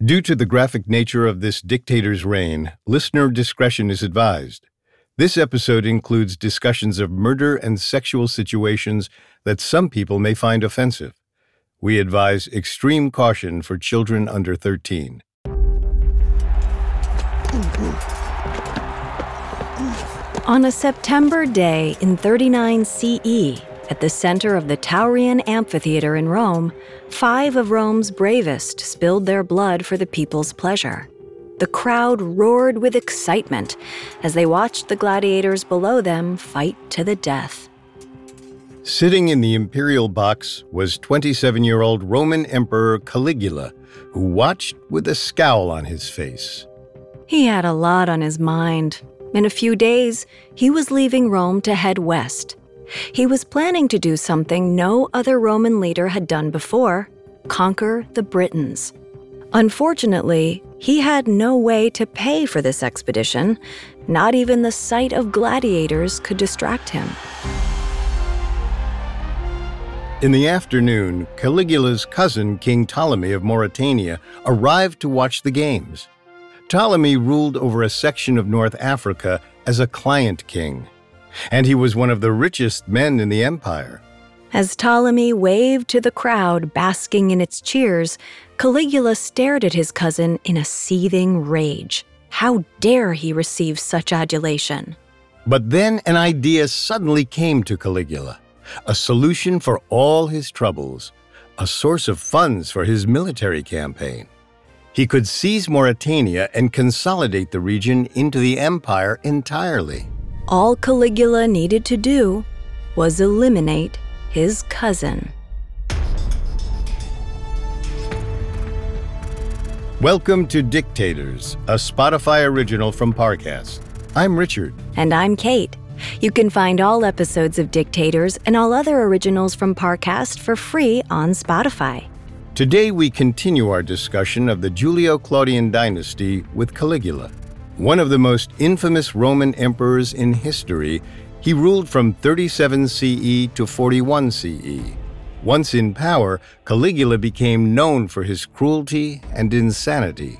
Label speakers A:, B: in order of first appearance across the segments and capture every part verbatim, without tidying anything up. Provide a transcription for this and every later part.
A: Due to the graphic nature of this dictator's reign, listener discretion is advised. This episode includes discussions of murder and sexual situations that some people may find offensive. We advise extreme caution for children under thirteen.
B: On a September day in thirty-nine C E, at the center of the Taurian Amphitheater in Rome, five of Rome's bravest spilled their blood for the people's pleasure. The crowd roared with excitement as they watched the gladiators below them fight to the death.
A: Sitting in the imperial box was twenty-seven-year-old Roman Emperor Caligula, who watched with a scowl on his face.
B: He had a lot on his mind. In a few days, he was leaving Rome to head west. He was planning to do something no other Roman leader had done before: conquer the Britons. Unfortunately, he had no way to pay for this expedition. Not even the sight of gladiators could distract him.
A: In the afternoon, Caligula's cousin, King Ptolemy of Mauritania, arrived to watch the games. Ptolemy ruled over a section of North Africa as a client king, and he was one of the richest men in the empire.
B: As Ptolemy waved to the crowd basking in its cheers, Caligula stared at his cousin in a seething rage. How dare he receive such adulation?
A: But then an idea suddenly came to Caligula, a solution for all his troubles, a source of funds for his military campaign. He could seize Mauritania and consolidate the region into the empire entirely.
B: All Caligula needed to do was eliminate his cousin.
A: Welcome to Dictators, a Spotify original from Parcast. I'm Richard.
B: And I'm Kate. You can find all episodes of Dictators and all other originals from Parcast for free on Spotify.
A: Today we continue our discussion of the Julio-Claudian dynasty with Caligula. One of the most infamous Roman emperors in history, he ruled from thirty-seven C E to forty-one C E. Once in power, Caligula became known for his cruelty and insanity.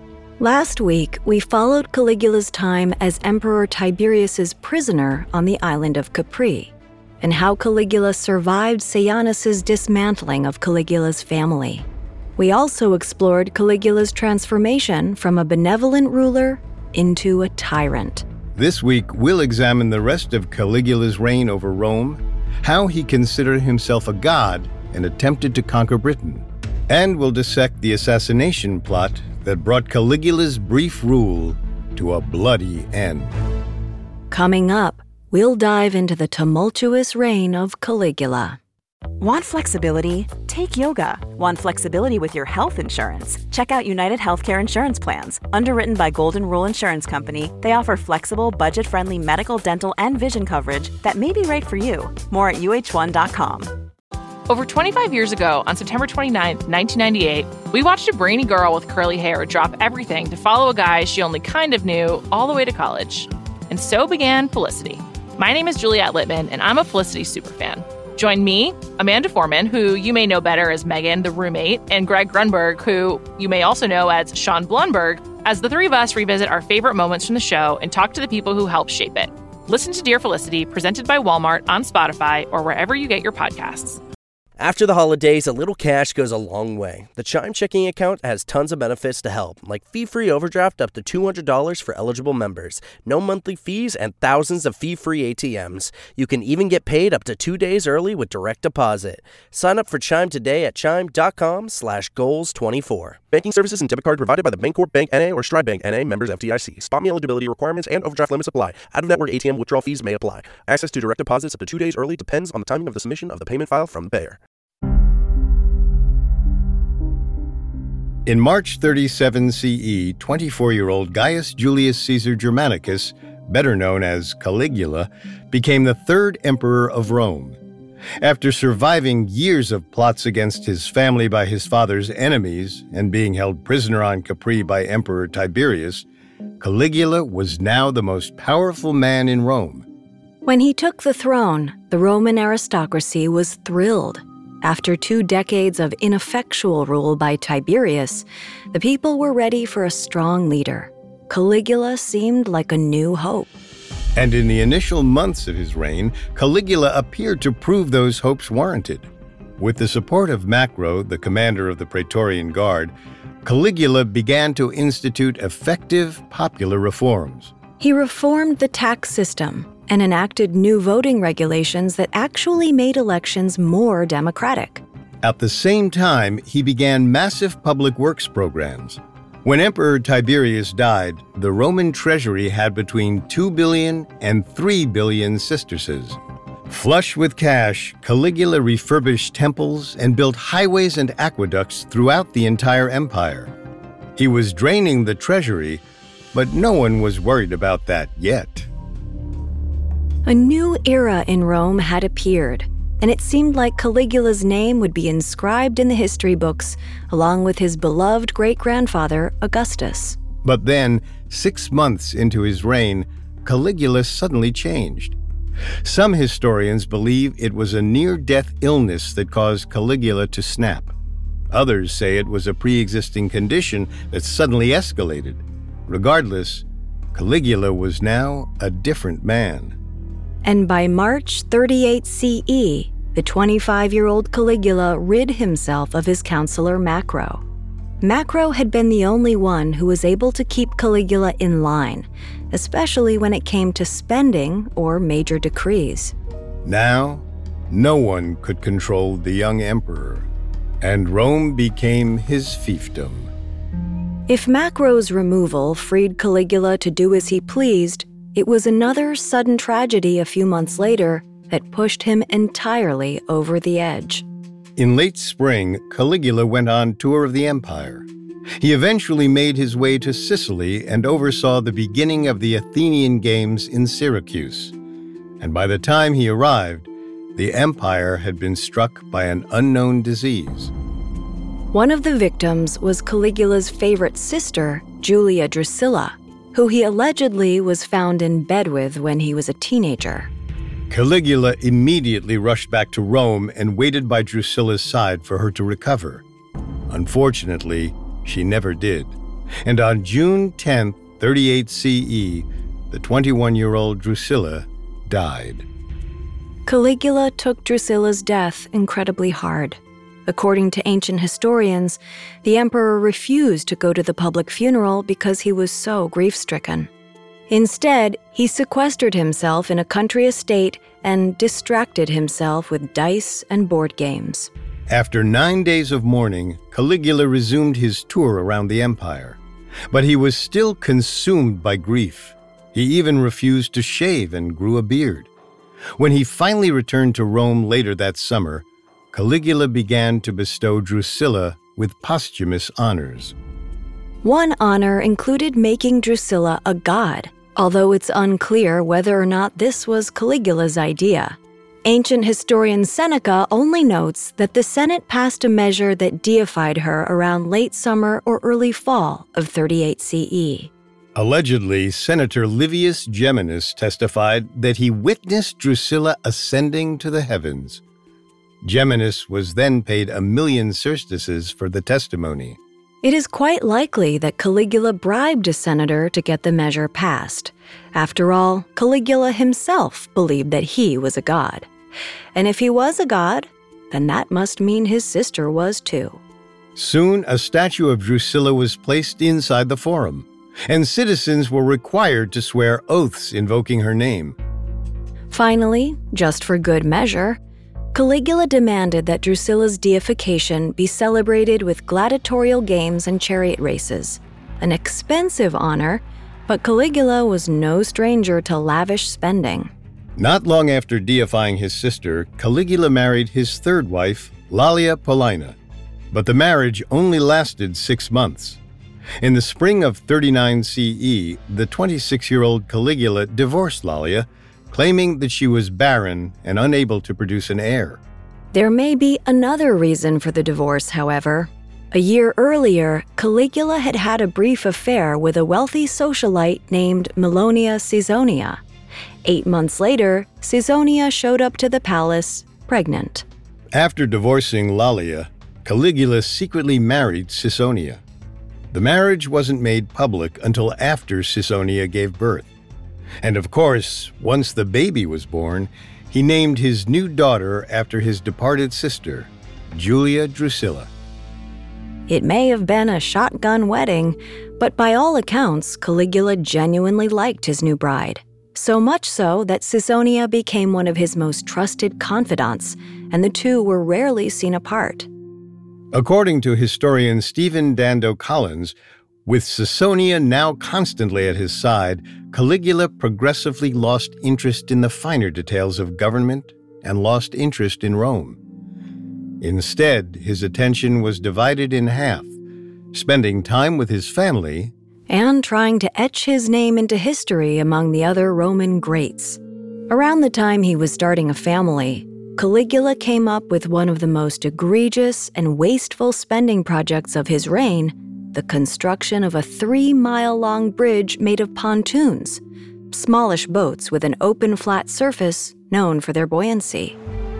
B: Last week, we followed Caligula's time as Emperor Tiberius's prisoner on the island of Capri, and how Caligula survived Sejanus's dismantling of Caligula's family. We also explored Caligula's transformation from a benevolent ruler into a tyrant.
A: This week, we'll examine the rest of Caligula's reign over Rome, how he considered himself a god and attempted to conquer Britain, and we'll dissect the assassination plot that brought Caligula's brief rule to a bloody end.
B: Coming up, we'll dive into the tumultuous reign of Caligula.
C: Want flexibility? Take yoga. Want flexibility with your health insurance? Check out United Healthcare Insurance Plans. Underwritten by Golden Rule Insurance Company, they offer flexible, budget-friendly medical, dental, and vision coverage that may be right for you. More at U H one dot com.
D: Over twenty-five years ago, on September twenty-ninth, nineteen ninety-eight, we watched a brainy girl with curly hair drop everything to follow a guy she only kind of knew all the way to college. And so began Felicity. My name is Juliette Littman, and I'm a Felicity superfan. Join me, Amanda Foreman, who you may know better as Megan, the roommate, and Greg Grunberg, who you may also know as Sean Blunberg, as the three of us revisit our favorite moments from the show and talk to the people who helped shape it. Listen to Dear Felicity, presented by Walmart on Spotify or wherever you get your podcasts.
E: After the holidays, a little cash goes a long way. The Chime checking account has tons of benefits to help, like fee-free overdraft up to two hundred dollars for eligible members, no monthly fees, and thousands of fee-free A T Ms. You can even get paid up to two days early with direct deposit. Sign up for Chime today at chime.com slash goals 24. Banking services and debit card provided by the Bancorp Bank N A or Stride Bank N A, members F D I C. Spot me eligibility requirements and overdraft limits apply. Out-of-network A T M withdrawal fees may apply. Access to direct deposits up to two days early depends on the timing of the submission of the payment file from the payer.
A: In March thirty-seven C E, twenty-four-year-old Gaius Julius Caesar Germanicus, better known as Caligula, became the third emperor of Rome. After surviving years of plots against his family by his father's enemies and being held prisoner on Capri by Emperor Tiberius, Caligula was now the most powerful man in Rome.
B: When he took the throne, the Roman aristocracy was thrilled. After two decades of ineffectual rule by Tiberius, the people were ready for a strong leader. Caligula seemed like a new hope.
A: And in the initial months of his reign, Caligula appeared to prove those hopes warranted. With the support of Macro, the commander of the Praetorian Guard, Caligula began to institute effective popular reforms.
B: He reformed the tax system and enacted new voting regulations that actually made elections more democratic.
A: At the same time, he began massive public works programs. When Emperor Tiberius died, the Roman treasury had between two billion and three billion sesterces. Flush with cash, Caligula refurbished temples and built highways and aqueducts throughout the entire empire. He was draining the treasury, but no one was worried about that yet.
B: A new era in Rome had appeared, and it seemed like Caligula's name would be inscribed in the history books, along with his beloved great-grandfather, Augustus.
A: But then, six months into his reign, Caligula suddenly changed. Some historians believe it was a near-death illness that caused Caligula to snap. Others say it was a pre-existing condition that suddenly escalated. Regardless, Caligula was now a different man.
B: And by March thirty-eight C E, the twenty-five-year-old Caligula rid himself of his counselor Macro. Macro had been the only one who was able to keep Caligula in line, especially when it came to spending or major decrees.
A: Now, no one could control the young emperor, and Rome became his fiefdom.
B: If Macro's removal freed Caligula to do as he pleased, it was another sudden tragedy a few months later that pushed him entirely over the edge.
A: In late spring, Caligula went on tour of the empire. He eventually made his way to Sicily and oversaw the beginning of the Athenian Games in Syracuse. And by the time he arrived, the empire had been struck by an unknown disease.
B: One of the victims was Caligula's favorite sister, Julia Drusilla, who he allegedly was found in bed with when he was a teenager.
A: Caligula immediately rushed back to Rome and waited by Drusilla's side for her to recover. Unfortunately, she never did. And on June tenth, thirty-eight C E, the twenty-one-year-old Drusilla died.
B: Caligula took Drusilla's death incredibly hard. According to ancient historians, the emperor refused to go to the public funeral because he was so grief-stricken. Instead, he sequestered himself in a country estate and distracted himself with dice and board games.
A: After nine days of mourning, Caligula resumed his tour around the empire. But he was still consumed by grief. He even refused to shave and grew a beard. When he finally returned to Rome later that summer, Caligula began to bestow Drusilla with posthumous honors.
B: One honor included making Drusilla a god, although it's unclear whether or not this was Caligula's idea. Ancient historian Seneca only notes that the Senate passed a measure that deified her around late summer or early fall of thirty-eight C E.
A: Allegedly, Senator Livius Geminus testified that he witnessed Drusilla ascending to the heavens. Geminus was then paid a million sesterces for the testimony.
B: It is quite likely that Caligula bribed a senator to get the measure passed. After all, Caligula himself believed that he was a god. And if he was a god, then that must mean his sister was too.
A: Soon, a statue of Drusilla was placed inside the forum, and citizens were required to swear oaths invoking her name.
B: Finally, just for good measure, Caligula demanded that Drusilla's deification be celebrated with gladiatorial games and chariot races, an expensive honor, but Caligula was no stranger to lavish spending.
A: Not long after deifying his sister, Caligula married his third wife, Lalia Paulina. But the marriage only lasted six months. In the spring of thirty-nine C E, the twenty-six-year-old Caligula divorced Lalia, claiming that she was barren and unable to produce an heir.
B: There may be another reason for the divorce, however. A year earlier, Caligula had had a brief affair with a wealthy socialite named Milonia Caesonia. Eight months later, Caesonia showed up to the palace, pregnant.
A: After divorcing Lalia, Caligula secretly married Ciconia. The marriage wasn't made public until after Ciconia gave birth. And of course, once the baby was born, he named his new daughter after his departed sister, Julia Drusilla.
B: It may have been a shotgun wedding, but by all accounts, Caligula genuinely liked his new bride. So much so that Ciconia became one of his most trusted confidants, and the two were rarely seen apart.
A: According to historian Stephen Dando Collins, with Ciconia now constantly at his side, Caligula progressively lost interest in the finer details of government and lost interest in Rome. Instead, his attention was divided in half, spending time with his family
B: and trying to etch his name into history among the other Roman greats. Around the time he was starting a family, Caligula came up with one of the most egregious and wasteful spending projects of his reign, the construction of a three-mile-long bridge made of pontoons, smallish boats with an open flat surface known for their buoyancy.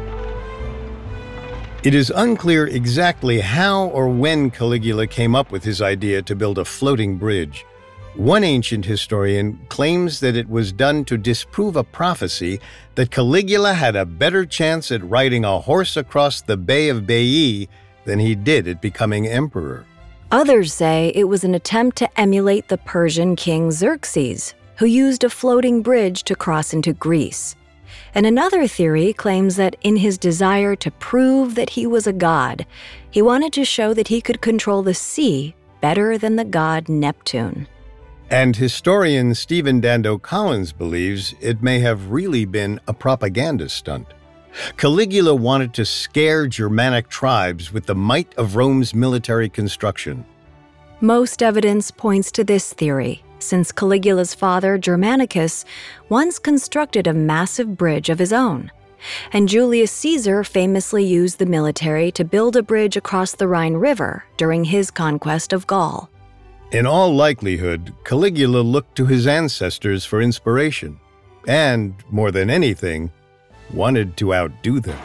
A: It is unclear exactly how or when Caligula came up with his idea to build a floating bridge. One ancient historian claims that it was done to disprove a prophecy that Caligula had a better chance at riding a horse across the Bay of Baiae than he did at becoming emperor.
B: Others say it was an attempt to emulate the Persian king Xerxes, who used a floating bridge to cross into Greece. And another theory claims that in his desire to prove that he was a god, he wanted to show that he could control the sea better than the god Neptune.
A: And historian Stephen Dando Collins believes it may have really been a propaganda stunt. Caligula wanted to scare Germanic tribes with the might of Rome's military construction.
B: Most evidence points to this theory, since Caligula's father, Germanicus, once constructed a massive bridge of his own. And Julius Caesar famously used the military to build a bridge across the Rhine River during his conquest of Gaul.
A: In all likelihood, Caligula looked to his ancestors for inspiration, and, more than anything, wanted to outdo them.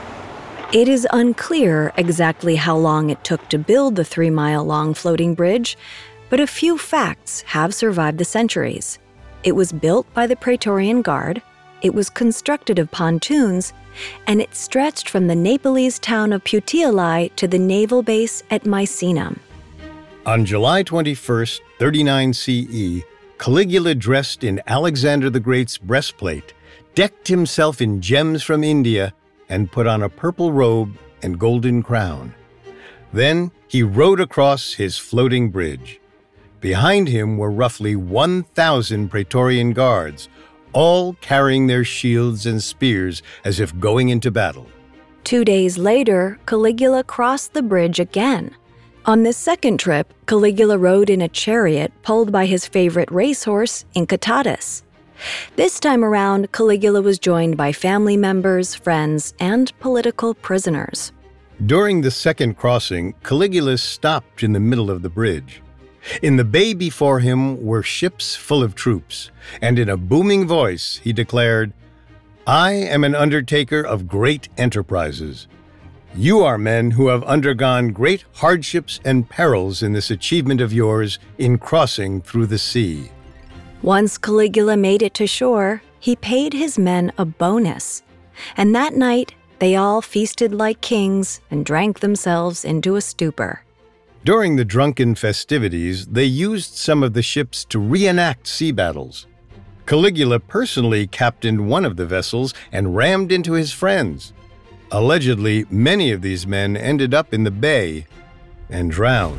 B: It is unclear exactly how long it took to build the three-mile-long floating bridge, but a few facts have survived the centuries. It was built by the Praetorian Guard, it was constructed of pontoons, and it stretched from the Nepalese town of Puteoli to the naval base at Misenum.
A: On July twenty-first, thirty-nine C E, Caligula dressed in Alexander the Great's breastplate, decked himself in gems from India, and put on a purple robe and golden crown. Then he rode across his floating bridge. Behind him were roughly one thousand Praetorian guards, all carrying their shields and spears as if going into battle.
B: Two days later, Caligula crossed the bridge again. On this second trip, Caligula rode in a chariot pulled by his favorite racehorse, Incitatus. This time around, Caligula was joined by family members, friends, and political prisoners.
A: During the second crossing, Caligula stopped in the middle of the bridge. In the bay before him were ships full of troops, and in a booming voice he declared, "I am an undertaker of great enterprises. You are men who have undergone great hardships and perils in this achievement of yours in crossing through the sea."
B: Once Caligula made it to shore, he paid his men a bonus. And that night, they all feasted like kings and drank themselves into a stupor.
A: During the drunken festivities, they used some of the ships to reenact sea battles. Caligula personally captained one of the vessels and rammed into his friends. Allegedly, many of these men ended up in the bay and drowned.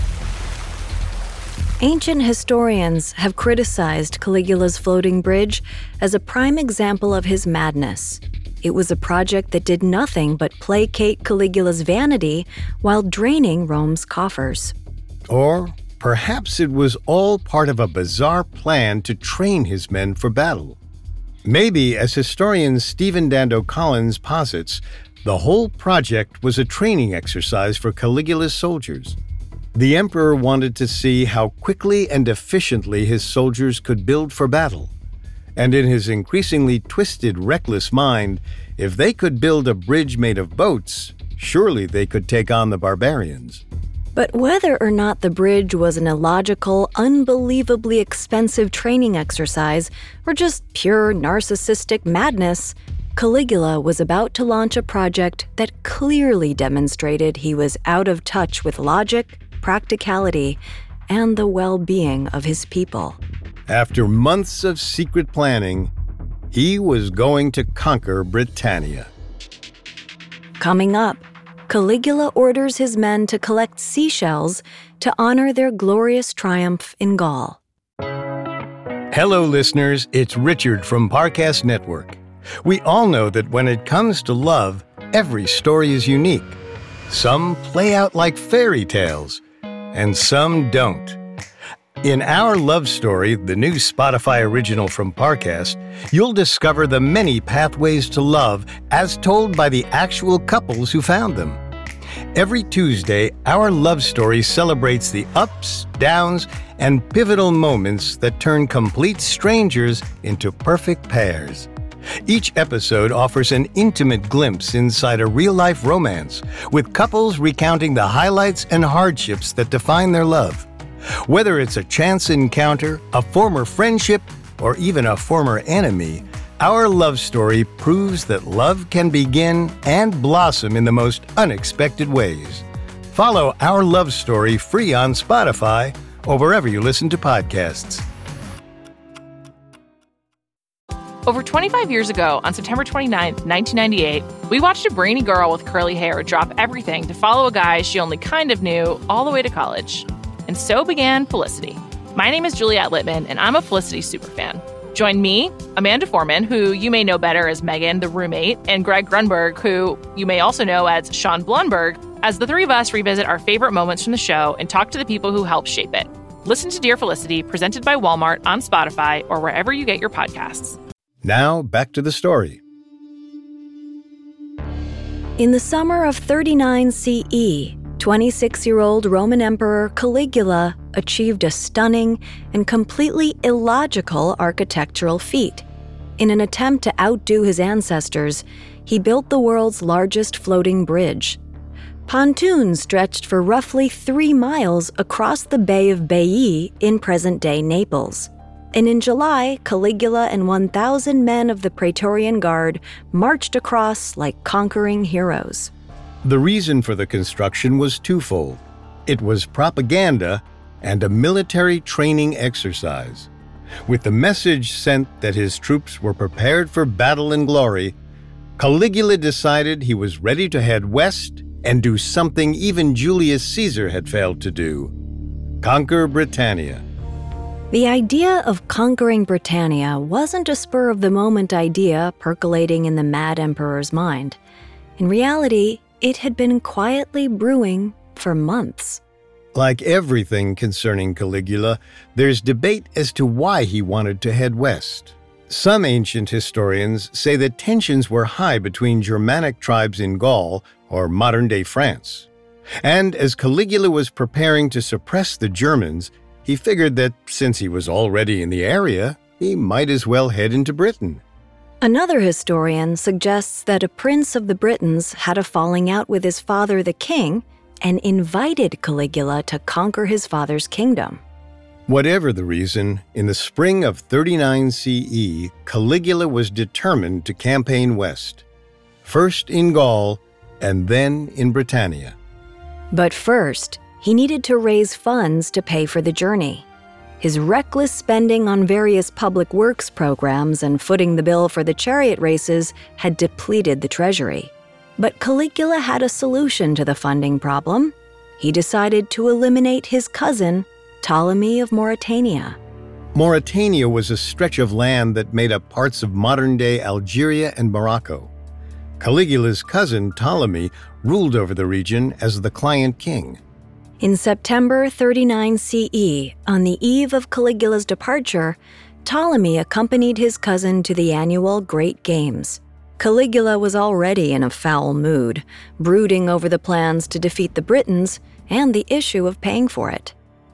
B: Ancient historians have criticized Caligula's floating bridge as a prime example of his madness. It was a project that did nothing but placate Caligula's vanity while draining Rome's coffers.
A: Or perhaps it was all part of a bizarre plan to train his men for battle. Maybe, as historian Stephen Dando Collins posits, the whole project was a training exercise for Caligula's soldiers. The emperor wanted to see how quickly and efficiently his soldiers could build for battle. And in his increasingly twisted, reckless mind, if they could build a bridge made of boats, surely they could take on the barbarians.
B: But whether or not the bridge was an illogical, unbelievably expensive training exercise or just pure narcissistic madness, Caligula was about to launch a project that clearly demonstrated he was out of touch with logic, practicality, and the well-being of his people.
A: After months of secret planning, he was going to conquer Britannia.
B: Coming up, Caligula orders his men to collect seashells to honor their glorious triumph in Gaul.
A: Hello, listeners. It's Richard from Parcast Network. We all know that when it comes to love, every story is unique. Some play out like fairy tales, and some don't. In Our Love Story, the new Spotify original from Parcast, you'll discover the many pathways to love as told by the actual couples who found them. Every Tuesday, Our Love Story celebrates the ups, downs, and pivotal moments that turn complete strangers into perfect pairs. Each episode offers an intimate glimpse inside a real-life romance, with couples recounting the highlights and hardships that define their love. Whether it's a chance encounter, a former friendship, or even a former enemy, Our Love Story proves that love can begin and blossom in the most unexpected ways. Follow Our Love Story free on Spotify or wherever you listen to podcasts.
D: Over twenty-five years ago, on September twenty-ninth, nineteen ninety-eight, we watched a brainy girl with curly hair drop everything to follow a guy she only kind of knew all the way to college. And so began Felicity. My name is Juliette Littman, and I'm a Felicity superfan. Join me, Amanda Foreman, who you may know better as Megan, the roommate, and Greg Grunberg, who you may also know as Sean Blunberg, as the three of us revisit our favorite moments from the show and talk to the people who helped shape it. Listen to Dear Felicity, presented by Walmart on Spotify or wherever you get your podcasts.
A: Now, back to the story.
B: In the summer of thirty-nine C E, twenty-six-year-old Roman Emperor Caligula achieved a stunning and completely illogical architectural feat. In an attempt to outdo his ancestors, he built the world's largest floating bridge. Pontoons stretched for roughly three miles across the Bay of Baiae in present-day Naples. And in July, Caligula and one thousand men of the Praetorian Guard marched across like conquering heroes.
A: The reason for the construction was twofold. It was propaganda and a military training exercise. With the message sent that his troops were prepared for battle and glory, Caligula decided he was ready to head west and do something even Julius Caesar had failed to do: conquer Britannia.
B: The idea of conquering Britannia wasn't a spur-of-the-moment idea percolating in the mad emperor's mind. In reality, it had been quietly brewing for months.
A: Like everything concerning Caligula, there's debate as to why he wanted to head west. Some ancient historians say that tensions were high between Germanic tribes in Gaul, or modern-day France. And as Caligula was preparing to suppress the Germans, he figured that since he was already in the area, he might as well head into Britain.
B: Another historian suggests that a prince of the Britons had a falling out with his father, the king, and invited Caligula to conquer his father's kingdom.
A: Whatever the reason, in the spring of thirty-nine C E, Caligula was determined to campaign west, first in Gaul and then in Britannia.
B: But first, he needed to raise funds to pay for the journey. His reckless spending on various public works programs and footing the bill for the chariot races had depleted the treasury. But Caligula had a solution to the funding problem. He decided to eliminate his cousin, Ptolemy of Mauritania.
A: Mauritania was a stretch of land that made up parts of modern-day Algeria and Morocco. Caligula's cousin, Ptolemy, ruled over the region as the client king.
B: In September thirty-nine C E, on the eve of Caligula's departure, Ptolemy accompanied his cousin to the annual Great Games. Caligula was already in a foul mood, brooding over the plans to defeat the Britons and the issue of paying for it.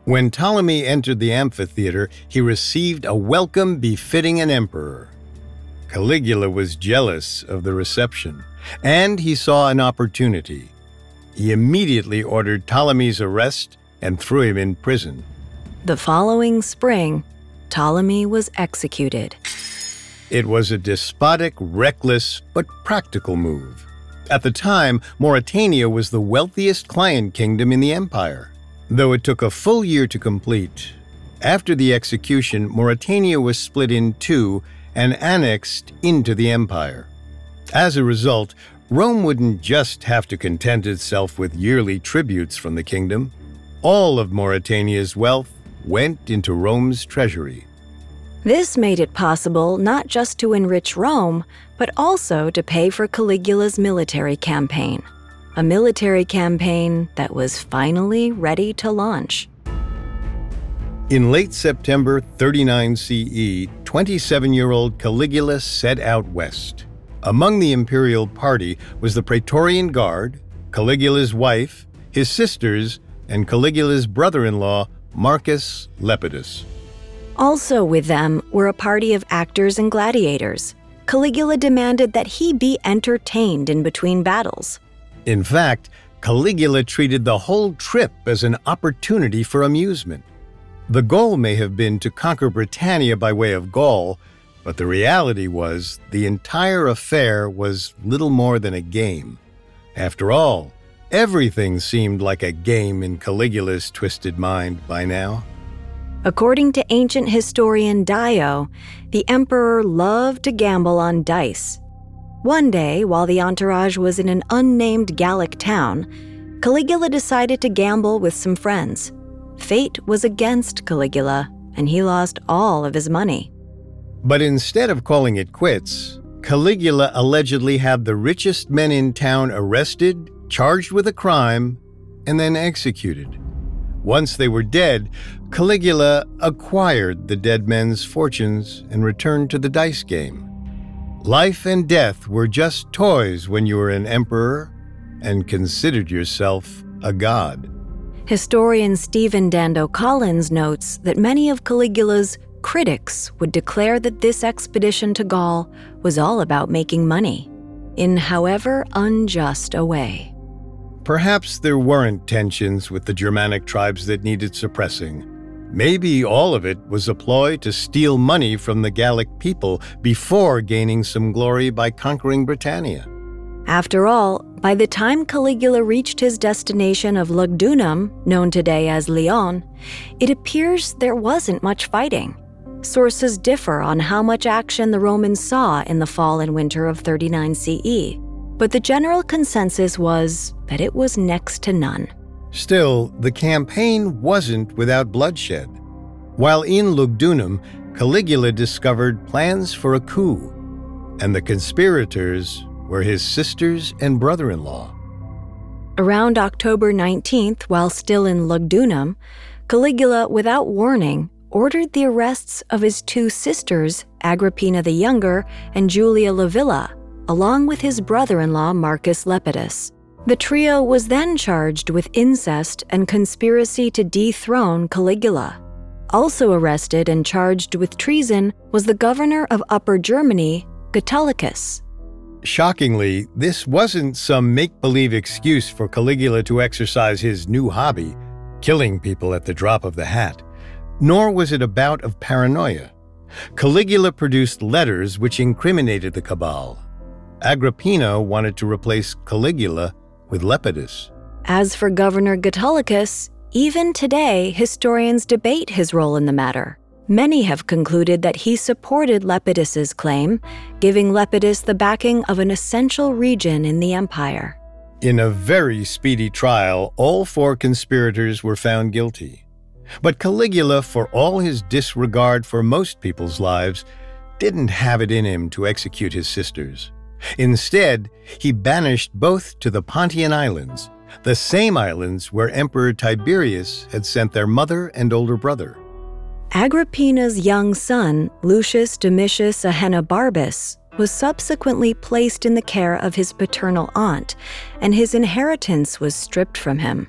A: When Ptolemy entered the amphitheater, he received a welcome befitting an emperor. Caligula was jealous of the reception, and he saw an opportunity. He immediately ordered Ptolemy's arrest and threw him in prison.
B: The following spring, Ptolemy was executed.
A: It was a despotic, reckless, but practical move. At the time, Mauretania was the wealthiest client kingdom in the empire. Though it took a full year to complete, after the execution, Mauretania was split in two and annexed into the empire. As a result, Rome wouldn't just have to content itself with yearly tributes from the kingdom. All of Mauretania's wealth went into Rome's treasury.
B: This made it possible not just to enrich Rome, but also to pay for Caligula's military campaign. A military campaign that was finally ready to launch.
A: In late September thirty-nine C E, twenty-seven-year-old Caligula set out west. Among the imperial party was the Praetorian Guard, Caligula's wife, his sisters, and Caligula's brother-in-law, Marcus Lepidus.
B: Also with them were a party of actors and gladiators. Caligula demanded that he be entertained in between battles.
A: In fact, Caligula treated the whole trip as an opportunity for amusement. The goal may have been to conquer Britannia by way of Gaul, but the reality was the entire affair was little more than a game. After all, everything seemed like a game in Caligula's twisted mind by now.
B: According to ancient historian Dio, the emperor loved to gamble on dice. One day, while the entourage was in an unnamed Gallic town, Caligula decided to gamble with some friends. Fate was against Caligula, and he lost all of his money.
A: But instead of calling it quits, Caligula allegedly had the richest men in town arrested, charged with a crime, and then executed. Once they were dead, Caligula acquired the dead men's fortunes and returned to the dice game. Life and death were just toys when you were an emperor and considered yourself a god.
B: Historian Stephen Dando Collins notes that many of Caligula's critics would declare that this expedition to Gaul was all about making money, in however unjust a way.
A: Perhaps there weren't tensions with the Germanic tribes that needed suppressing. Maybe all of it was a ploy to steal money from the Gallic people before gaining some glory by conquering Britannia.
B: After all, by the time Caligula reached his destination of Lugdunum, known today as Lyon, it appears there wasn't much fighting. Sources differ on how much action the Romans saw in the fall and winter of thirty-nine C E, but the general consensus was that it was next to none.
A: Still, the campaign wasn't without bloodshed. While in Lugdunum, Caligula discovered plans for a coup, and the conspirators were his sisters and brother-in-law.
B: Around October nineteenth, while still in Lugdunum, Caligula, without warning, ordered the arrests of his two sisters, Agrippina the Younger and Julia Livilla, along with his brother-in-law Marcus Lepidus. The trio was then charged with incest and conspiracy to dethrone Caligula. Also arrested and charged with treason was the governor of Upper Germany, Gatulicus.
A: Shockingly, this wasn't some make-believe excuse for Caligula to exercise his new hobby, killing people at the drop of the hat. Nor was it a bout of paranoia. Caligula produced letters which incriminated the cabal. Agrippina wanted to replace Caligula with Lepidus.
B: As for Governor Gatulicus, even today historians debate his role in the matter. Many have concluded that he supported Lepidus's claim, giving Lepidus the backing of an essential region in the empire.
A: In a very speedy trial, all four conspirators were found guilty. But Caligula, for all his disregard for most people's lives, didn't have it in him to execute his sisters. Instead, he banished both to the Pontian Islands, the same islands where Emperor Tiberius had sent their mother and older brother.
B: Agrippina's young son, Lucius Domitius Ahenobarbus, was subsequently placed in the care of his paternal aunt, and his inheritance was stripped from him.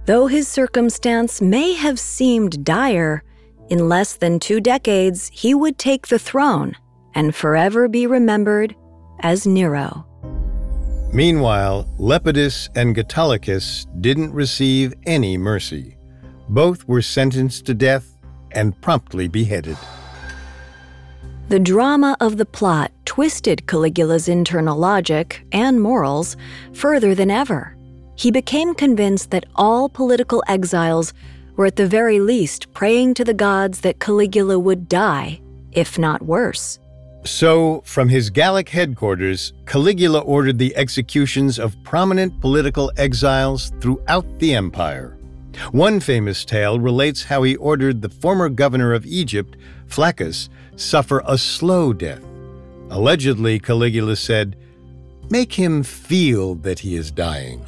B: Though his circumstance may have seemed dire, in less than two decades he would take the throne and forever be remembered as Nero.
A: Meanwhile, Lepidus and Autolycus didn't receive any mercy. Both were sentenced to death and promptly beheaded.
B: The drama of the plot twisted Caligula's internal logic and morals further than ever. He became convinced that all political exiles were at the very least praying to the gods that Caligula would die, if not worse.
A: So, from his Gallic headquarters, Caligula ordered the executions of prominent political exiles throughout the empire. One famous tale relates how he ordered the former governor of Egypt, Flaccus, suffer a slow death. Allegedly, Caligula said, "Make him feel that he is dying."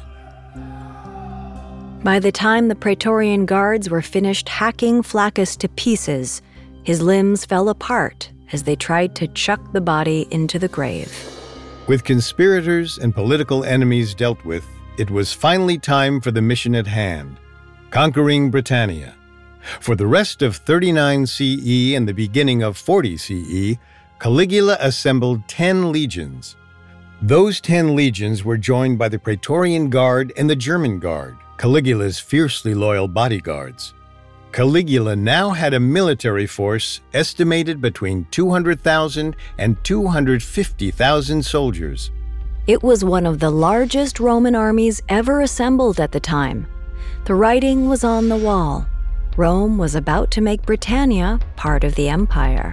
B: By the time the Praetorian guards were finished hacking Flaccus to pieces, his limbs fell apart as they tried to chuck the body into the grave.
A: With conspirators and political enemies dealt with, it was finally time for the mission at hand, conquering Britannia. For the rest of thirty-nine C E and the beginning of forty C E, Caligula assembled ten legions. Those ten legions were joined by the Praetorian Guard and the German Guard, Caligula's fiercely loyal bodyguards. Caligula now had a military force estimated between two hundred thousand and two hundred fifty thousand soldiers.
B: It was one of the largest Roman armies ever assembled at the time. The writing was on the wall. Rome was about to make Britannia part of the empire.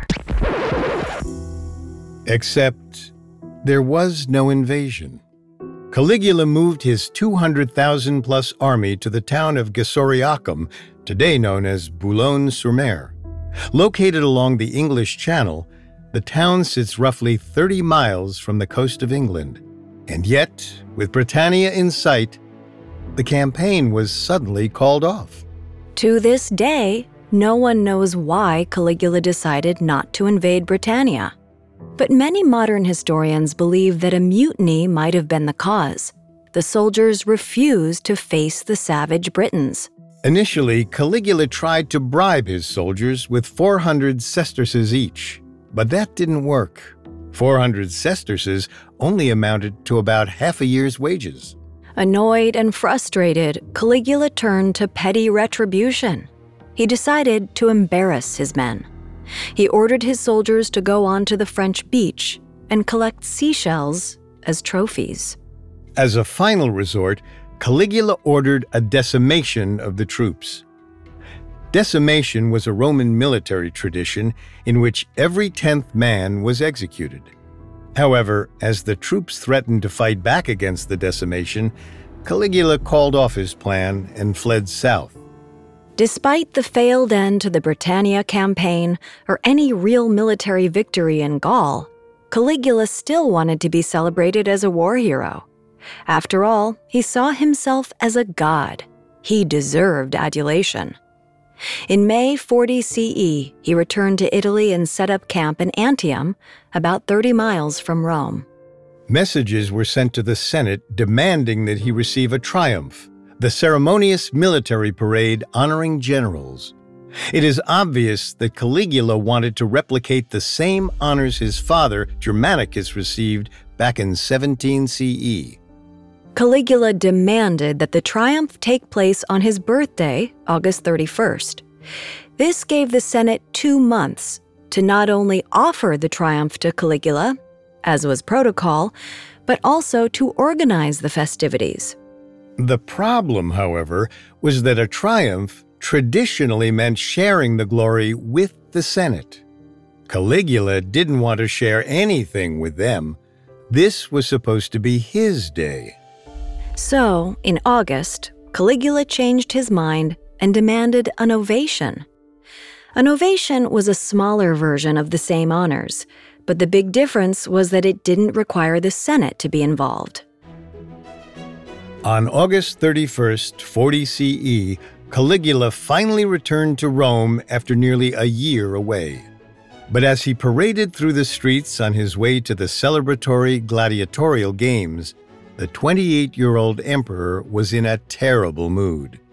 A: Except there was no invasion. Caligula moved his two hundred thousand plus army to the town of Gesoriacum, today known as Boulogne-sur-Mer. Located along the English Channel, the town sits roughly thirty miles from the coast of England. And yet, with Britannia in sight, the campaign was suddenly called off.
B: To this day, no one knows why Caligula decided not to invade Britannia. But many modern historians believe that a mutiny might have been the cause. The soldiers refused to face the savage Britons.
A: Initially, Caligula tried to bribe his soldiers with four hundred sesterces each, but that didn't work. four hundred sesterces only amounted to about half a year's wages.
B: Annoyed and frustrated, Caligula turned to petty retribution. He decided to embarrass his men. He ordered his soldiers to go onto the French beach and collect seashells as trophies.
A: As a final resort, Caligula ordered a decimation of the troops. Decimation was a Roman military tradition in which every tenth man was executed. However, as the troops threatened to fight back against the decimation, Caligula called off his plan and fled south.
B: Despite the failed end to the Britannia campaign or any real military victory in Gaul, Caligula still wanted to be celebrated as a war hero. After all, he saw himself as a god. He deserved adulation. In May forty C E, he returned to Italy and set up camp in Antium, about thirty miles from Rome.
A: Messages were sent to the Senate demanding that he receive a triumph, the ceremonious military parade honoring generals. It is obvious that Caligula wanted to replicate the same honors his father, Germanicus, received back in seventeen C E.
B: Caligula demanded that the triumph take place on his birthday, August thirty-first. This gave the Senate two months to not only offer the triumph to Caligula, as was protocol, but also to organize the festivities.
A: The problem, however, was that a triumph traditionally meant sharing the glory with the Senate. Caligula didn't want to share anything with them. This was supposed to be his day.
B: So, in August, Caligula changed his mind and demanded an ovation. An ovation was a smaller version of the same honors, but the big difference was that it didn't require the Senate to be involved.
A: On August thirty-first, forty C E, Caligula finally returned to Rome after nearly a year away. But as he paraded through the streets on his way to the celebratory gladiatorial games, the twenty-eight-year-old emperor was in a terrible mood.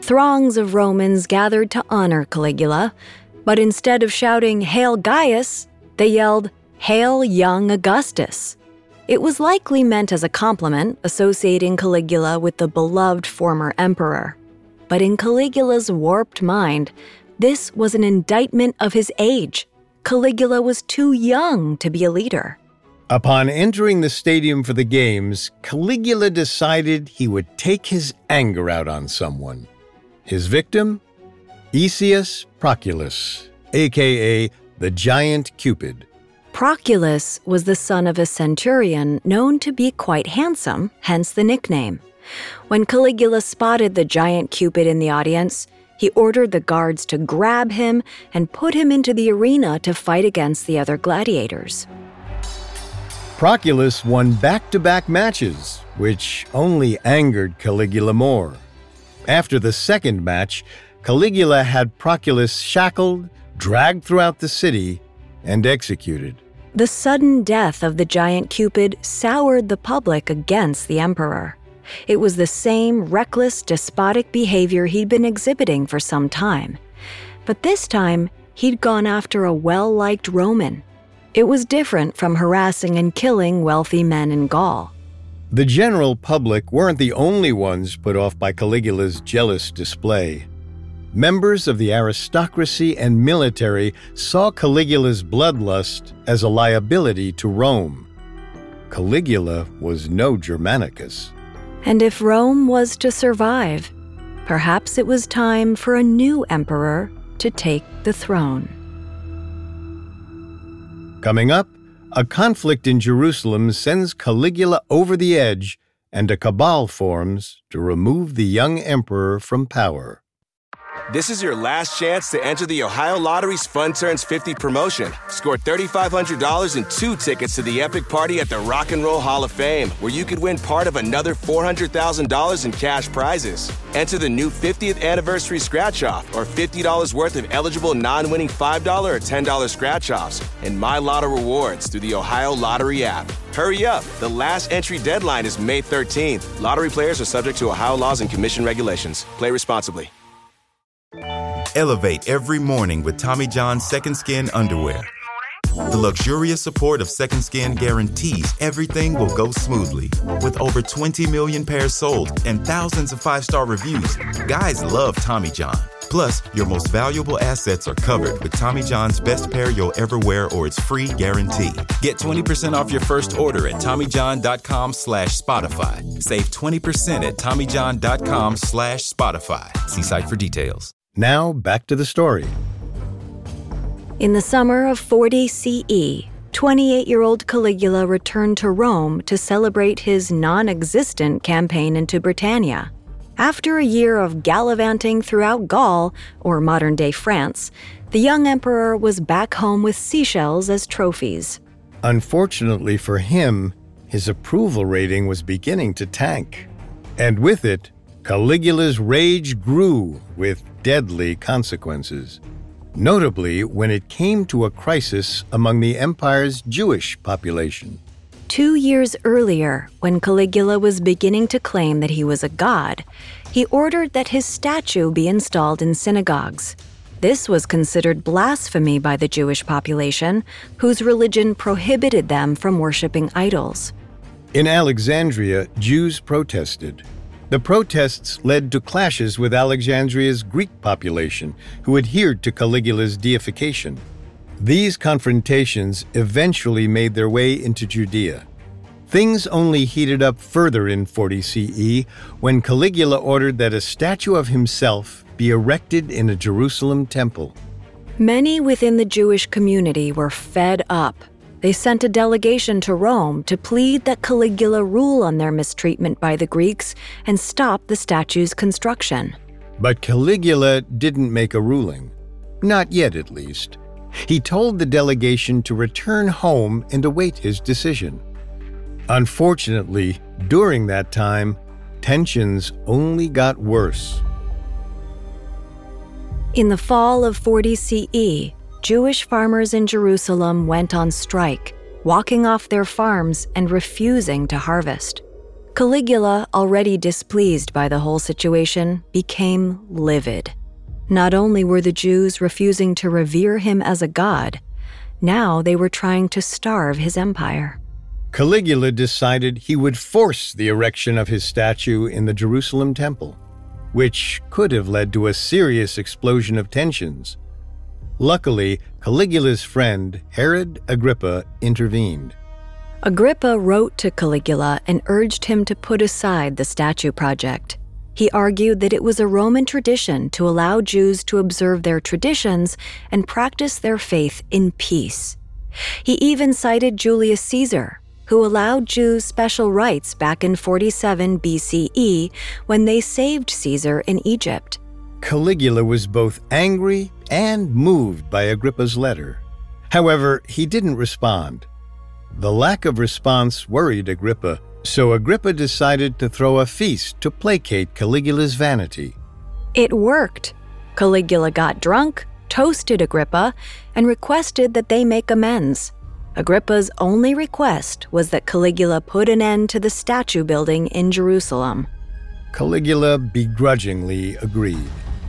B: Throngs of Romans gathered to honor Caligula, but instead of shouting, "Hail Gaius," they yelled, "Hail young Augustus." It was likely meant as a compliment, associating Caligula with the beloved former emperor. But in Caligula's warped mind, this was an indictment of his age. Caligula was too young to be a leader.
A: Upon entering the stadium for the games, Caligula decided he would take his anger out on someone. His victim? Aetius Proculus, aka the Giant Cupid.
B: Proculus was the son of a centurion known to be quite handsome, hence the nickname. When Caligula spotted the Giant Cupid in the audience, he ordered the guards to grab him and put him into the arena to fight against the other gladiators.
A: Proculus won back-to-back matches, which only angered Caligula more. After the second match, Caligula had Proculus shackled, dragged throughout the city, and executed.
B: The sudden death of the Giant Cupid soured the public against the emperor. It was the same reckless, despotic behavior he'd been exhibiting for some time. But this time, he'd gone after a well-liked Roman. It was different from harassing and killing wealthy men in Gaul.
A: The general public weren't the only ones put off by Caligula's jealous display. Members of the aristocracy and military saw Caligula's bloodlust as a liability to Rome. Caligula was no Germanicus.
B: And if Rome was to survive, perhaps it was time for a new emperor to take the throne.
A: Coming up, a conflict in Jerusalem sends Caligula over the edge, and a cabal forms to remove the young emperor from power.
F: This is your last chance to enter the Ohio Lottery's Fun Turns fifty promotion. Score three thousand five hundred dollars and two tickets to the epic party at the Rock and Roll Hall of Fame, where you could win part of another four hundred thousand dollars in cash prizes. Enter the new fiftieth anniversary scratch-off or fifty dollars worth of eligible non-winning five dollars or ten dollars scratch-offs and My Lotto rewards through the Ohio Lottery app. Hurry up! The last entry deadline is May thirteenth. Lottery players are subject to Ohio laws and commission regulations. Play responsibly.
G: Elevate every morning with Tommy John's Second Skin underwear. The luxurious support of Second Skin guarantees everything will go smoothly. With over twenty million pairs sold and thousands of five-star reviews, guys love Tommy John. Plus, your most valuable assets are covered with Tommy John's best pair you'll ever wear or its free guarantee. Get twenty percent off your first order at TommyJohn.com slash Spotify. Save twenty percent at TommyJohn.com slash Spotify. See site for details.
A: Now, back to the story.
B: In the summer of forty C E, twenty-eight-year-old Caligula returned to Rome to celebrate his non-existent campaign into Britannia. After a year of gallivanting throughout Gaul, or modern-day France, the young emperor was back home with seashells as trophies.
A: Unfortunately for him, his approval rating was beginning to tank. And with it, Caligula's rage grew with deadly consequences, notably when it came to a crisis among the empire's Jewish population.
B: Two years earlier, when Caligula was beginning to claim that he was a god, he ordered that his statue be installed in synagogues. This was considered blasphemy by the Jewish population, whose religion prohibited them from worshiping idols.
A: In Alexandria, Jews protested. The protests led to clashes with Alexandria's Greek population, who adhered to Caligula's deification. These confrontations eventually made their way into Judea. Things only heated up further in forty C E when Caligula ordered that a statue of himself be erected in a Jerusalem temple.
B: Many within the Jewish community were fed up. They sent a delegation to Rome to plead that Caligula rule on their mistreatment by the Greeks and stop the statue's construction.
A: But Caligula didn't make a ruling. Not yet, at least. He told the delegation to return home and await his decision. Unfortunately, during that time, tensions only got worse.
B: In the fall of forty C E, Jewish farmers in Jerusalem went on strike, walking off their farms and refusing to harvest. Caligula, already displeased by the whole situation, became livid. Not only were the Jews refusing to revere him as a god, now they were trying to starve his empire.
A: Caligula decided he would force the erection of his statue in the Jerusalem temple, which could have led to a serious explosion of tensions. Luckily, Caligula's friend, Herod Agrippa, intervened.
B: Agrippa wrote to Caligula and urged him to put aside the statue project. He argued that it was a Roman tradition to allow Jews to observe their traditions and practice their faith in peace. He even cited Julius Caesar, who allowed Jews special rights back in forty-seven B C E when they saved Caesar in Egypt.
A: Caligula was both angry and moved by Agrippa's letter. However, he didn't respond. The lack of response worried Agrippa, so Agrippa decided to throw a feast to placate Caligula's vanity.
B: It worked. Caligula got drunk, toasted Agrippa, and requested that they make amends. Agrippa's only request was that Caligula put an end to the statue building in Jerusalem.
A: Caligula begrudgingly agreed.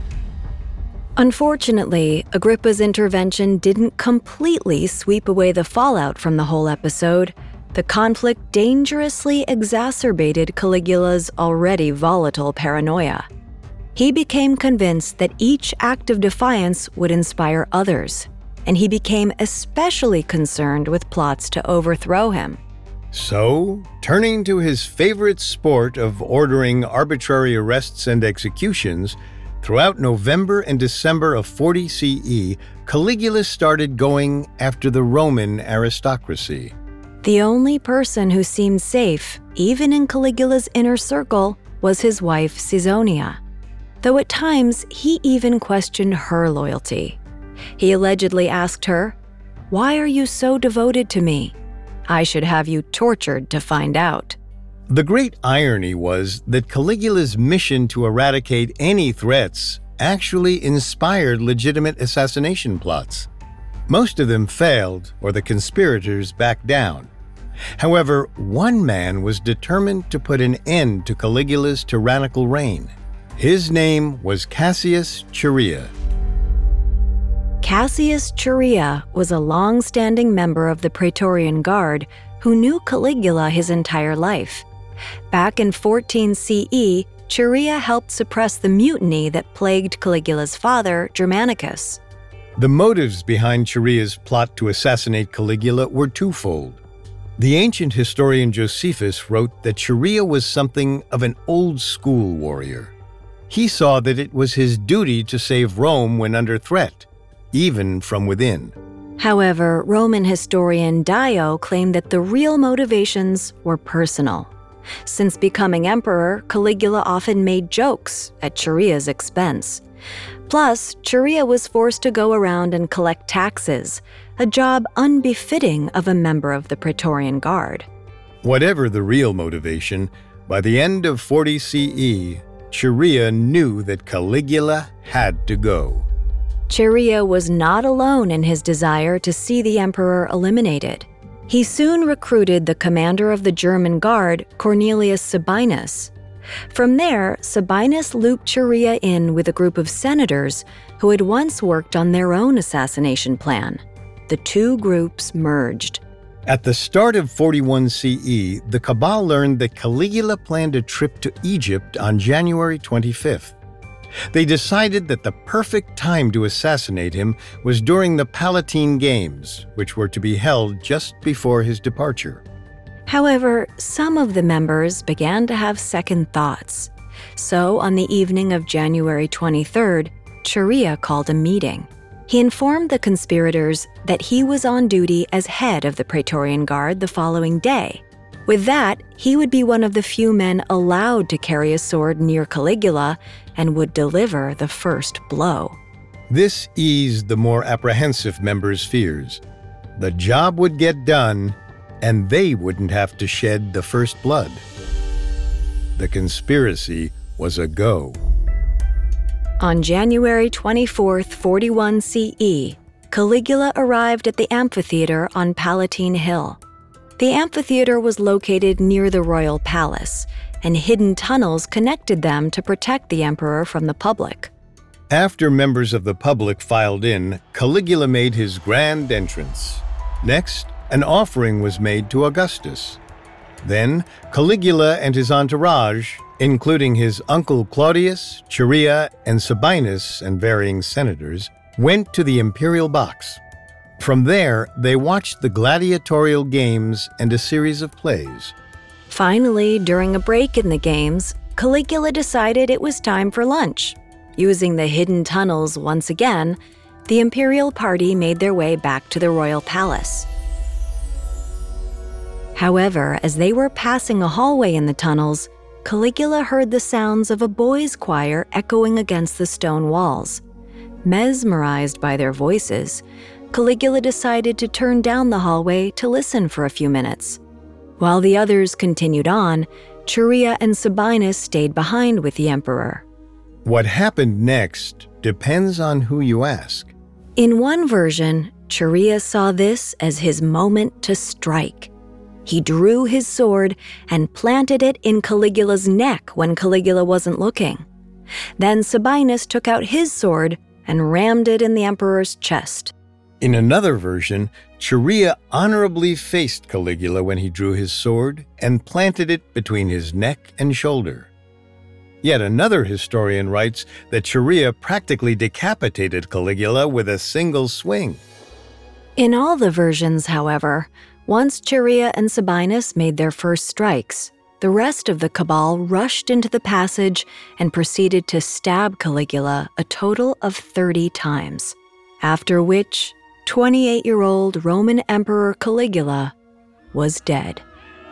B: Unfortunately, Agrippa's intervention didn't completely sweep away the fallout from the whole episode. The conflict dangerously exacerbated Caligula's already volatile paranoia. He became convinced that each act of defiance would inspire others, and he became especially concerned with plots to overthrow him.
A: So, turning to his favorite sport of ordering arbitrary arrests and executions, throughout November and December of forty C E, Caligula started going after the Roman aristocracy.
B: The only person who seemed safe, even in Caligula's inner circle, was his wife Caesonia, though at times he even questioned her loyalty. He allegedly asked her, "Why are you so devoted to me? I should have you tortured to find out."
A: The great irony was that Caligula's mission to eradicate any threats actually inspired legitimate assassination plots. Most of them failed, or the conspirators backed down. However, one man was determined to put an end to Caligula's tyrannical reign. His name was Cassius Chaerea.
B: Cassius Chaerea was a long-standing member of the Praetorian Guard who knew Caligula his entire life. Back in fourteen C E, Chaerea helped suppress the mutiny that plagued Caligula's father, Germanicus.
A: The motives behind Chaerea's plot to assassinate Caligula were twofold. The ancient historian Josephus wrote that Chaerea was something of an old-school warrior. He saw that it was his duty to save Rome when under threat, even from within.
B: However, Roman historian Dio claimed that the real motivations were personal. Since becoming emperor, Caligula often made jokes at Chaerea's expense. Plus, Chaerea was forced to go around and collect taxes, a job unbefitting of a member of the Praetorian Guard.
A: Whatever the real motivation, by the end of forty C E, Chaerea knew that Caligula had to go.
B: Chaerea was not alone in his desire to see the emperor eliminated. He soon recruited the commander of the German Guard, Cornelius Sabinus. From there, Sabinus looped Chaerea in with a group of senators who had once worked on their own assassination plan. The two groups merged.
A: At the start of forty-one C E, the Cabal learned that Caligula planned a trip to Egypt on January twenty-fifth. They decided that the perfect time to assassinate him was during the Palatine Games, which were to be held just before his departure.
B: However, some of the members began to have second thoughts. So, on the evening of January twenty-third, Chaerea called a meeting. He informed the conspirators that he was on duty as head of the Praetorian Guard the following day. With that, he would be one of the few men allowed to carry a sword near Caligula and would deliver the first blow.
A: This eased the more apprehensive members' fears. The job would get done, and they wouldn't have to shed the first blood. The conspiracy was a go.
B: On January twenty-fourth, forty-one C E, Caligula arrived at the amphitheater on Palatine Hill. The amphitheater was located near the royal palace, and hidden tunnels connected them to protect the emperor from the public.
A: After members of the public filed in, Caligula made his grand entrance. Next, an offering was made to Augustus. Then, Caligula and his entourage, including his uncle Claudius, Chaerea, and Sabinus, and varying senators, went to the imperial box. From there, they watched the gladiatorial games and a series of plays.
B: Finally, during a break in the games, Caligula decided it was time for lunch. Using the hidden tunnels once again, the imperial party made their way back to the royal palace. However, as they were passing a hallway in the tunnels, Caligula heard the sounds of a boys' choir echoing against the stone walls. Mesmerized by their voices, Caligula decided to turn down the hallway to listen for a few minutes. While the others continued on, Chaerea and Sabinus stayed behind with the emperor.
A: What happened next depends on who you ask.
B: In one version, Chaerea saw this as his moment to strike. He drew his sword and planted it in Caligula's neck when Caligula wasn't looking. Then Sabinus took out his sword and rammed it in the emperor's chest.
A: In another version, Chaerea honorably faced Caligula when he drew his sword and planted it between his neck and shoulder. Yet another historian writes that Chaerea practically decapitated Caligula with a single swing.
B: In all the versions, however, once Chaerea and Sabinus made their first strikes, the rest of the cabal rushed into the passage and proceeded to stab Caligula a total of thirty times, after which twenty-eight-year-old Roman Emperor Caligula was dead.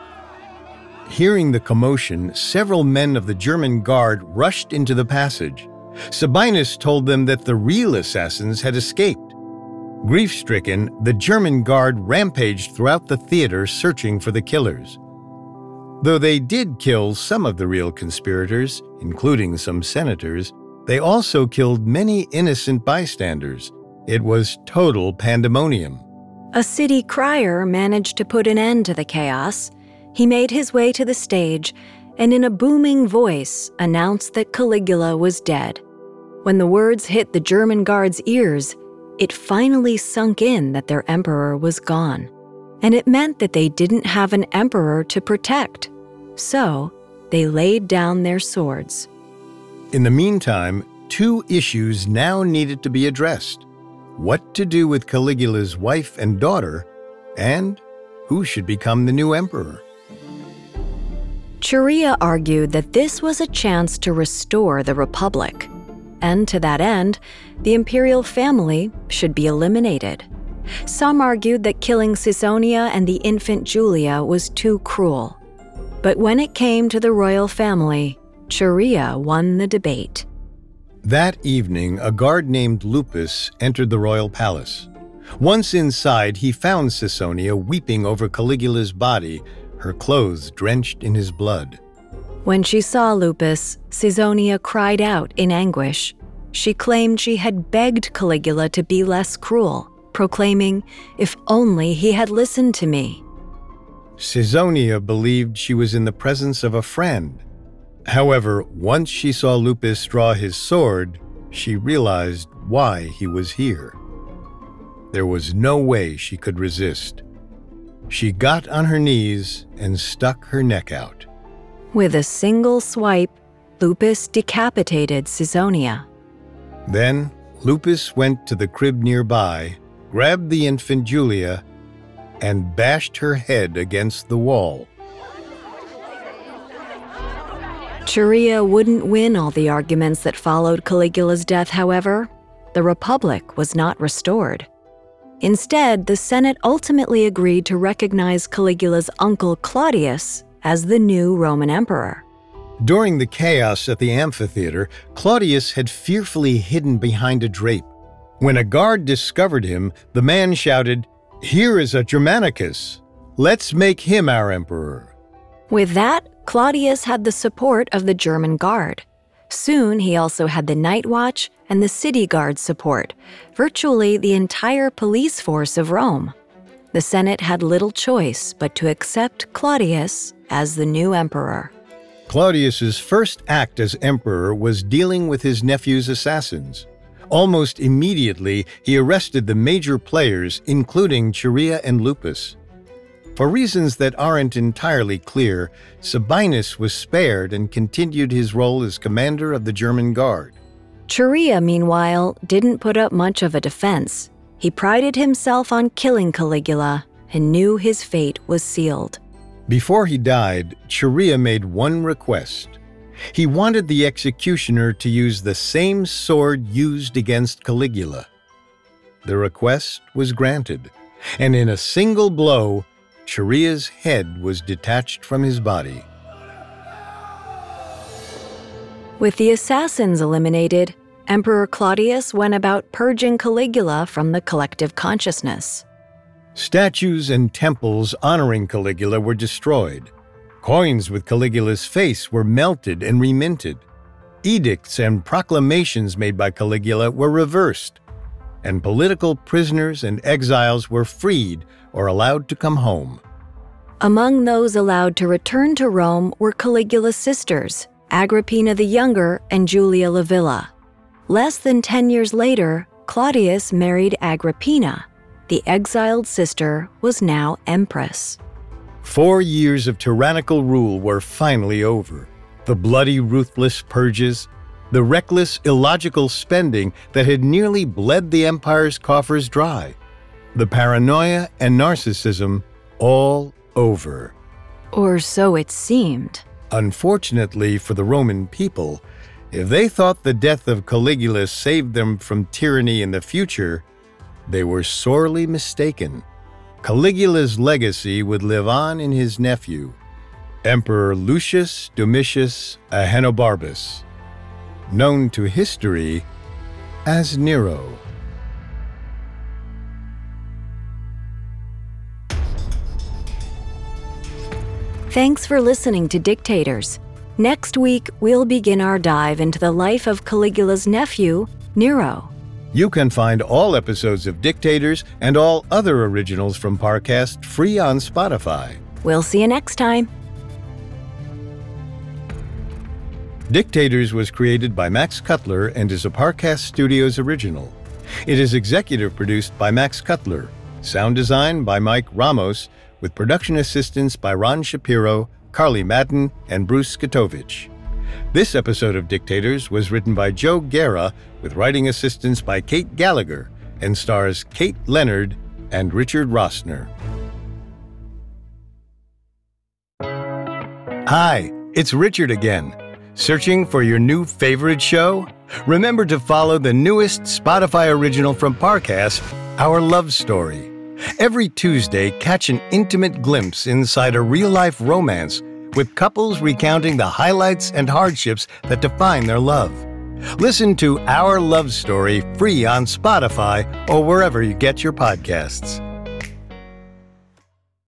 A: Hearing the commotion, several men of the German guard rushed into the passage. Sabinus told them that the real assassins had escaped. Grief-stricken, the German guard rampaged throughout the theater searching for the killers. Though they did kill some of the real conspirators, including some senators, they also killed many innocent bystanders. It was total pandemonium.
B: A city crier managed to put an end to the chaos. He made his way to the stage and in a booming voice announced that Caligula was dead. When the words hit the German guards' ears, it finally sunk in that their emperor was gone. And it meant that they didn't have an emperor to protect. So, they laid down their swords.
A: In the meantime, two issues now needed to be addressed. What to do with Caligula's wife and daughter, and who should become the new emperor.
B: Chaerea argued that this was a chance to restore the Republic, and to that end, the imperial family should be eliminated. Some argued that killing Caesonia and the infant Julia was too cruel. But when it came to the royal family, Chaerea won the debate.
A: That evening, a guard named Lupus entered the royal palace. Once inside, he found Caesonia weeping over Caligula's body, her clothes drenched in his blood.
B: When she saw Lupus, Caesonia cried out in anguish. She claimed she had begged Caligula to be less cruel, proclaiming, "If only he had listened to me."
A: Caesonia believed she was in the presence of a friend. However, once she saw Lupus draw his sword, she realized why he was here. There was no way she could resist. She got on her knees and stuck her neck out.
B: With a single swipe, Lupus decapitated Caesonia.
A: Then, Lupus went to the crib nearby, grabbed the infant Julia, and bashed her head against the wall.
B: Chaerea wouldn't win all the arguments that followed Caligula's death, however. The Republic was not restored. Instead, the Senate ultimately agreed to recognize Caligula's uncle Claudius as the new Roman emperor.
A: During the chaos at the amphitheater, Claudius had fearfully hidden behind a drape. When a guard discovered him, the man shouted, "Here is a Germanicus. Let's make him our emperor."
B: With that, Claudius had the support of the German guard. Soon, he also had the Night Watch and the City Guard support, virtually the entire police force of Rome. The Senate had little choice but to accept Claudius as the new emperor.
A: Claudius's first act as emperor was dealing with his nephew's assassins. Almost immediately, he arrested the major players, including Chaerea and Lupus. For reasons that aren't entirely clear, Sabinus was spared and continued his role as commander of the German Guard.
B: Chaerea, meanwhile, didn't put up much of a defense. He prided himself on killing Caligula and knew his fate was sealed.
A: Before he died, Chaerea made one request. He wanted the executioner to use the same sword used against Caligula. The request was granted, and in a single blow, Chaerea's head was detached from his body.
B: With the assassins eliminated, Emperor Claudius went about purging Caligula from the collective consciousness.
A: Statues and temples honoring Caligula were destroyed. Coins with Caligula's face were melted and reminted. Edicts and proclamations made by Caligula were reversed, and political prisoners and exiles were freed or allowed to come home.
B: Among those allowed to return to Rome were Caligula's sisters, Agrippina the Younger and Julia Livilla. Less than ten years later, Claudius married Agrippina. The exiled sister was now empress.
A: Four years of tyrannical rule were finally over. The bloody, ruthless purges, the reckless, illogical spending that had nearly bled the empire's coffers dry, the paranoia and narcissism, all over.
B: Or so it seemed.
A: Unfortunately for the Roman people, if they thought the death of Caligula saved them from tyranny in the future, they were sorely mistaken. Caligula's legacy would live on in his nephew, Emperor Lucius Domitius Ahenobarbus, known to history as Nero.
B: Thanks for listening to Dictators. Next week, we'll begin our dive into the life of Caligula's nephew, Nero.
A: You can find all episodes of Dictators and all other originals from Parcast free on Spotify.
B: We'll see you next time.
A: Dictators was created by Max Cutler and is a Parcast Studios original. It is executive produced by Max Cutler, sound design by Mike Ramos, with production assistance by Ron Shapiro, Carly Madden, and Bruce Skatovich. This episode of Dictators was written by Joe Guerra with writing assistance by Kate Gallagher and stars Kate Leonard and Richard Rossner. Hi, it's Richard again. Searching for your new favorite show? Remember to follow the newest Spotify original from Parcast, Our Love Story. Every Tuesday, catch an intimate glimpse inside a real-life romance with couples recounting the highlights and hardships that define their love. Listen to Our Love Story free on Spotify or wherever you get your podcasts.